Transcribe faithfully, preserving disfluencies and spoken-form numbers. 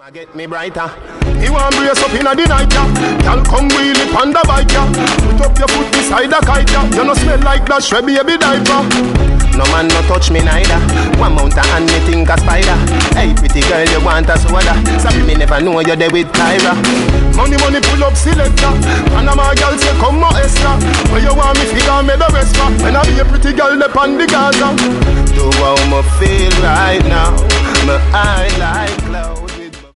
I get me brighter. He want brace up in a the night, yeah. Y'all come wheel it on the bike, yeah. Put up your foot beside the kite, yeah. You no smell like that shred baby diaper. No man no touch me neither. One mount a hand me think a spider. Hey pretty girl you want a soda. Sorry me never know you're there with Tyra. Money money pull up selector. And a my girl say come more extra. Where you want me figure me the rest for. When I be a pretty girl up on the Gaza. Do how me feel right now. Me I like